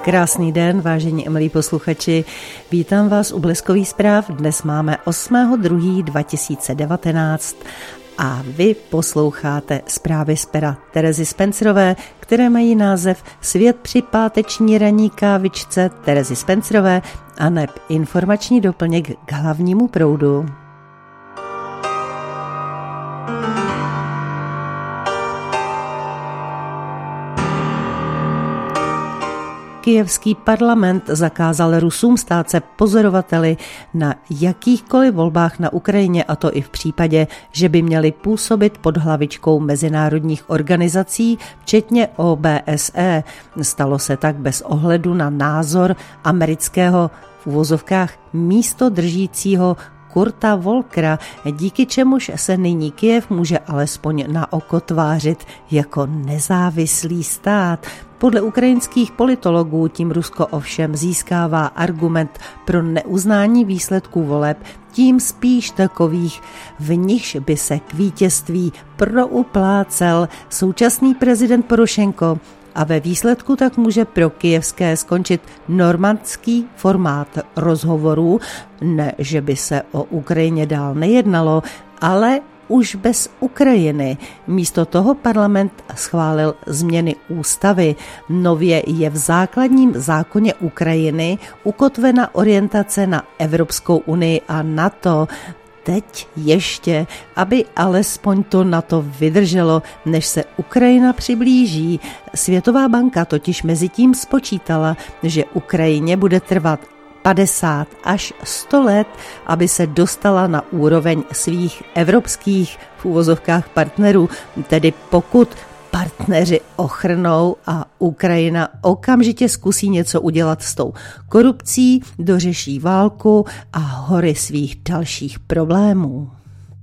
Krásný den, vážení a milí posluchači. Vítám vás u Bleskových zpráv. Dnes máme 8.2.2019 a vy posloucháte zprávy z pera Terezy Spencerové, které mají název Svět při páteční ranní kávičce Terezy Spencerové a neb informační doplněk k hlavnímu proudu. Kyjevský parlament zakázal Rusům stát se pozorovateli na jakýchkoliv volbách na Ukrajině, a to i v případě, že by měli působit pod hlavičkou mezinárodních organizací, včetně OBSE. Stalo se tak bez ohledu na názor amerického v uvozovkách místodržícího Kurta Volkera, díky čemuž se nyní Kyjev může alespoň na oko tvářit jako nezávislý stát. Podle ukrajinských politologů tím Rusko ovšem získává argument pro neuznání výsledků voleb, tím spíš takových, v nichž by se k vítězství prouplácel současný prezident Porošenko, a ve výsledku tak může pro kyjevské skončit normandský formát rozhovorů, ne že by se o Ukrajině dál nejednalo, ale už bez Ukrajiny. Místo toho parlament schválil změny ústavy. Nově je v základním zákoně Ukrajiny ukotvena orientace na Evropskou unii a NATO. Teď ještě, aby alespoň to NATO vydrželo, než se Ukrajina přiblíží. Světová banka totiž mezitím spočítala, že Ukrajině bude trvat 50 až 100 let, aby se dostala na úroveň svých evropských v uvozovkách partnerů, tedy pokud partneři ochrnou a Ukrajina okamžitě zkusí něco udělat s tou korupcí, dořeší válku a hory svých dalších problémů.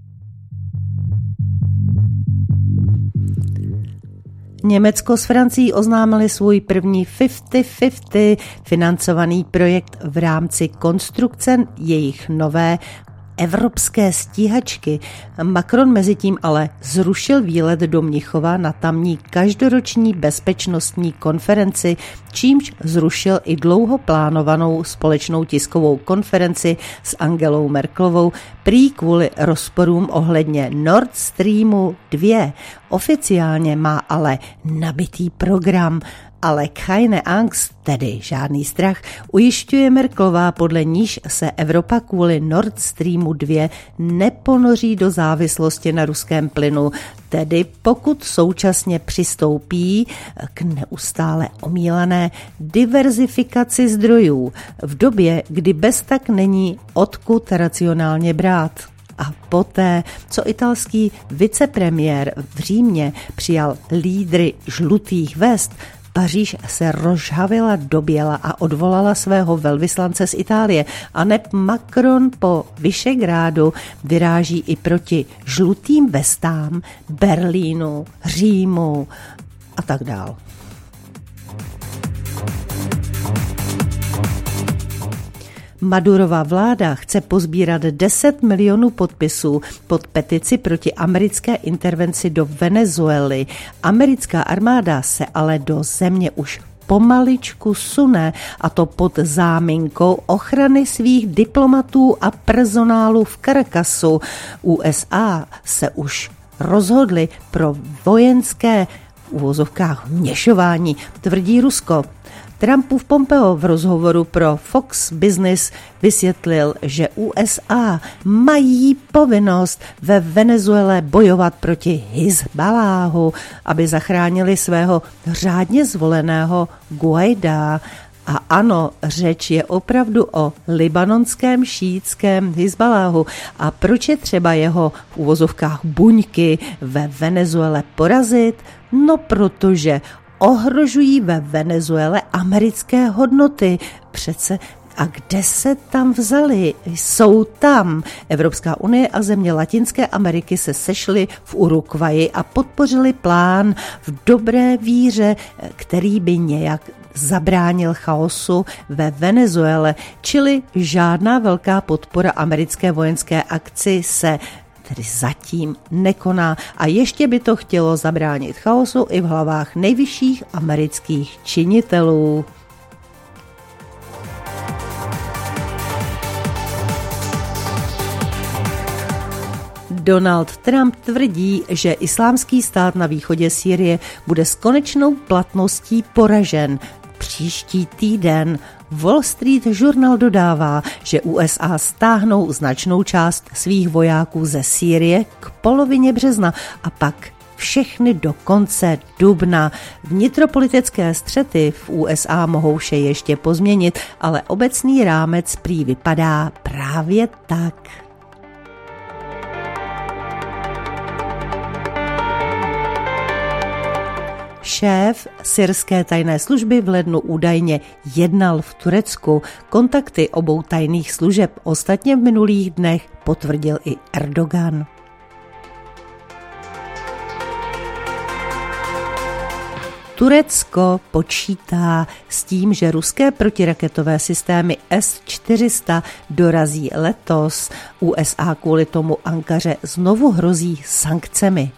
Německo s Francií oznámili svůj první 50-50 financovaný projekt v rámci konstrukce jejich nové evropské stíhačky. Macron mezitím ale zrušil výlet do Mnichova na tamní každoroční bezpečnostní konferenci, čímž zrušil i dlouho plánovanou společnou tiskovou konferenci s Angelou Merkelovou prý kvůli rozporům ohledně Nord Streamu 2. Oficiálně má ale nabitý program, ale keine Angst, tedy žádný strach, ujišťuje Merkelová, podle níž se Evropa kvůli Nord Streamu 2 neponoří do závislosti na ruském plynu, tedy pokud současně přistoupí k neustále omílané diverzifikaci zdrojů v době, kdy bez tak není odkud racionálně brát. A poté, co italský vicepremiér v Římě přijal lídry žlutých vest, Paříž se rozžhavila do běla a odvolala svého velvyslance z Itálie. A neb Macron po Visegrádu vyráží i proti žlutým vestám, Berlínu, Římu a tak dál. Madurova vláda chce pozbírat 10 milionů podpisů pod petici proti americké intervenci do Venezuely. Americká armáda se ale do země už pomaličku sune, a to pod záminkou ochrany svých diplomatů a personálu v Caracasu. USA se už rozhodli pro vojenské v uvozovkách vměšování, tvrdí Rusko. Trumpův Pompeo v rozhovoru pro Fox Business vysvětlil, že USA mají povinnost ve Venezuele bojovat proti Hizballáhu, aby zachránili svého řádně zvoleného Guaida. A ano, řeč je opravdu o libanonském šíitském Hizballáhu. A proč je třeba jeho v uvozovkách buňky ve Venezuele porazit? No protože ohrožují ve Venezuele americké hodnoty. Přece a kde se tam vzali? Jsou tam. Evropská unie a země Latinské Ameriky se sešly v Uruguayi a podpořili plán v dobré víře, který by nějak zabránil chaosu ve Venezuele, čili žádná velká podpora americké vojenské akci se tedy zatím nekoná a ještě by to chtělo zabránit chaosu i v hlavách nejvyšších amerických činitelů. Donald Trump tvrdí, že islámský stát na východě Sýrie bude s konečnou platností poražen příští týden. Wall Street Journal dodává, že USA stáhnou značnou část svých vojáků ze Sýrie k polovině března a pak všechny do konce dubna. Vnitropolitické střety v USA mohou vše ještě pozměnit, ale obecný rámec prý vypadá právě tak. Šéf syrské tajné služby v lednu údajně jednal v Turecku. Kontakty obou tajných služeb ostatně v minulých dnech potvrdil i Erdogan. Turecko počítá s tím, že ruské protiraketové systémy S-400 dorazí letos. USA kvůli tomu Ankaře znovu hrozí sankcemi.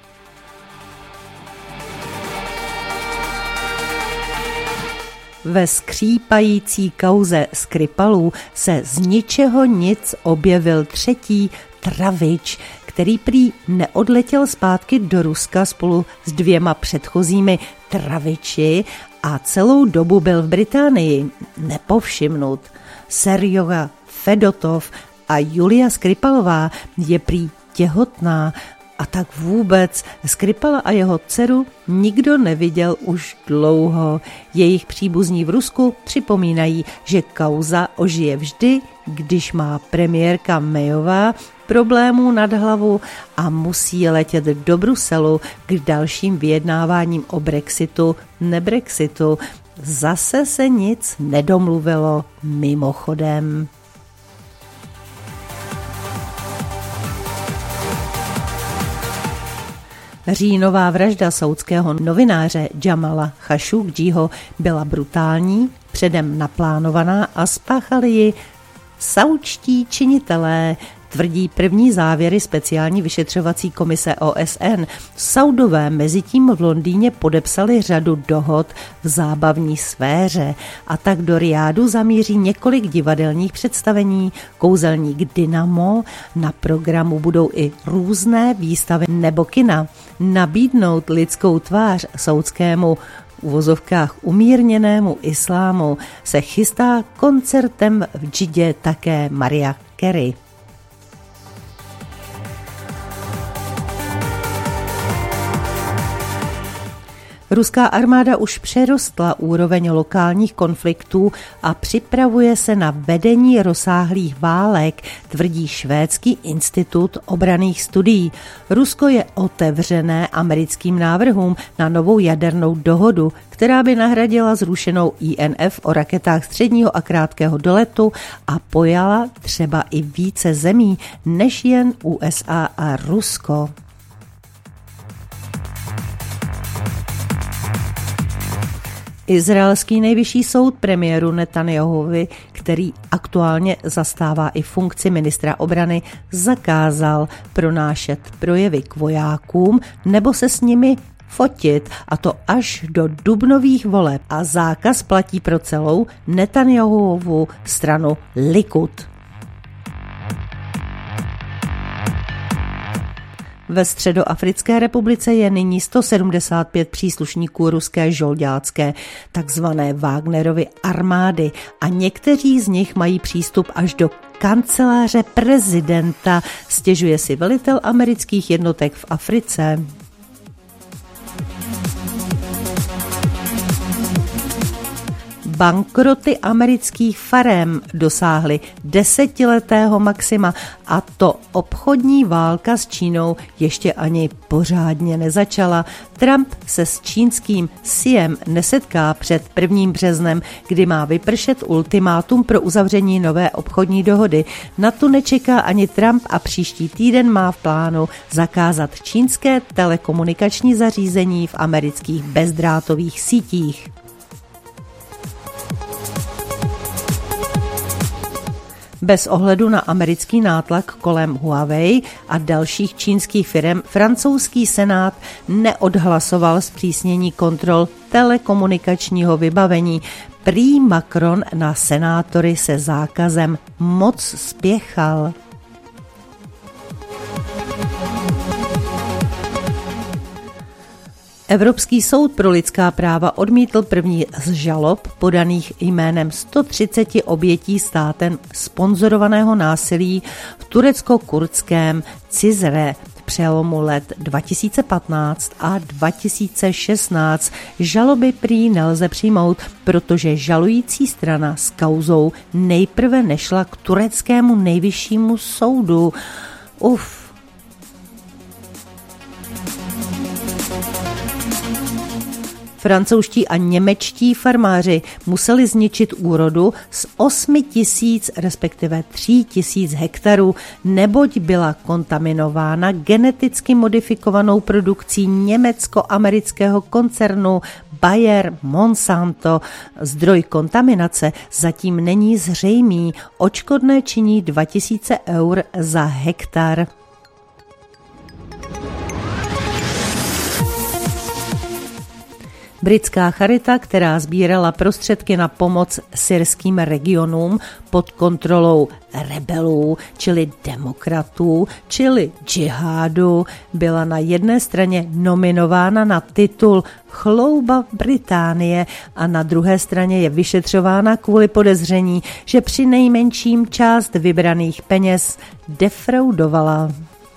Ve skřípající kauze Skripalů se z ničeho nic objevil třetí travič, který prý neodletěl zpátky do Ruska spolu s 2 předchozími traviči a celou dobu byl v Británii nepovšimnut. Serjoga Fedotov a Julia Skripalová je prý těhotná a tak vůbec Skripala a jeho dceru nikdo neviděl už dlouho. Jejich příbuzní v Rusku připomínají, že kauza ožije vždy, když má premiérka Mayová problémů nad hlavu a musí letět do Bruselu k dalším vyjednáváním o Brexitu, nebrexitu. Zase se nic nedomluvilo mimochodem. Říjnová vražda saúdského novináře Jamala Chašukdžího byla brutální, předem naplánovaná a spáchali ji saúdští činitelé, tvrdí první závěry speciální vyšetřovací komise OSN. Saudové mezitím v Londýně podepsali řadu dohod v zábavní sféře a tak do Riádu zamíří několik divadelních představení, kouzelník Dynamo, na programu budou i různé výstavy nebo kina. Nabídnout lidskou tvář saúdskému v uvozovkách umírněnému islámu se chystá koncertem v Džidě také Mariah Carey. Ruská armáda už přerostla úroveň lokálních konfliktů a připravuje se na vedení rozsáhlých válek, tvrdí švédský institut obranných studií. Rusko je otevřené americkým návrhům na novou jadernou dohodu, která by nahradila zrušenou INF o raketách středního a krátkého doletu a pojala třeba i více zemí než jen USA a Rusko. Izraelský nejvyšší soud premiéru Netanjahuvi, který aktuálně zastává i funkci ministra obrany, zakázal pronášet projevy k vojákům nebo se s nimi fotit, a to až do dubnových voleb. A zákaz platí pro celou Netanjahuovu stranu Likud. Ve Středoafrické republice je nyní 175 příslušníků ruské žoldácké, takzvané Wagnerovy armády, a někteří z nich mají přístup až do kanceláře prezidenta, stěžuje si velitel amerických jednotek v Africe. Bankroty amerických farem dosáhly 10letého maxima a to obchodní válka s Čínou ještě ani pořádně nezačala. Trump se s čínským Xiem nesetká před 1. březnem, kdy má vypršet ultimátum pro uzavření nové obchodní dohody. Na tu nečeká ani Trump a příští týden má v plánu zakázat čínské telekomunikační zařízení v amerických bezdrátových sítích. Bez ohledu na americký nátlak kolem Huawei a dalších čínských firem francouzský senát neodhlasoval zpřísnění kontrol telekomunikačního vybavení. Prý Macron na senátory se zákazem moc spěchal. Evropský soud pro lidská práva odmítl první z žalob podaných jménem 130 obětí státem sponzorovaného násilí v turecko-kurdském Cizre v přelomu let 2015 a 2016. Žaloby prý nelze přijmout, protože žalující strana s kauzou nejprve nešla k tureckému nejvyššímu soudu. Francouzští a němečtí farmáři museli zničit úrodu z 8 000, respektive 3 000 hektarů, neboť byla kontaminována geneticky modifikovanou produkcí německo-amerického koncernu Bayer Monsanto. Zdroj kontaminace zatím není zřejmý. Odškodné činí 2000 eur za hektar. Britská charita, která sbírala prostředky na pomoc syrským regionům pod kontrolou rebelů, čili demokratů, čili džihádu, byla na jedné straně nominována na titul Chlouba Británie a na druhé straně je vyšetřována kvůli podezření, že při nejmenším část vybraných peněz defraudovala.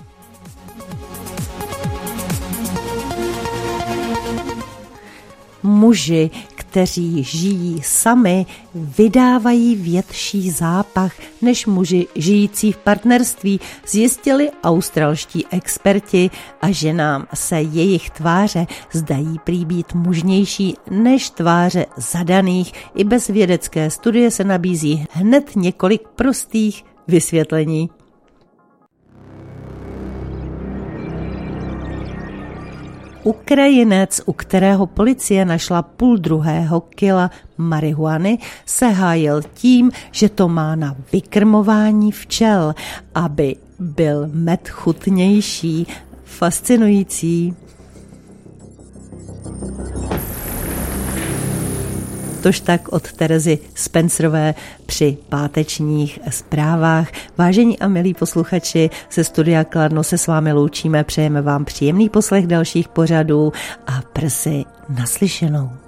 Muži, kteří žijí sami, vydávají větší zápach než muži žijící v partnerství, zjistili australští experti, a ženám se jejich tváře zdají prý být mužnější než tváře zadaných. I bez vědecké studie se nabízí hned několik prostých vysvětlení. Ukrajinec, u kterého policie našla 1,5 kila marihuany, se hájil tím, že to má na vykrmování včel, aby byl med chutnější. Fascinující. Tož tak od Terezy Spencerové při pátečních zprávách. Vážení a milí posluchači, ze studia Kladno se s vámi loučíme, přejeme vám příjemný poslech dalších pořadů a brzy naslyšenou.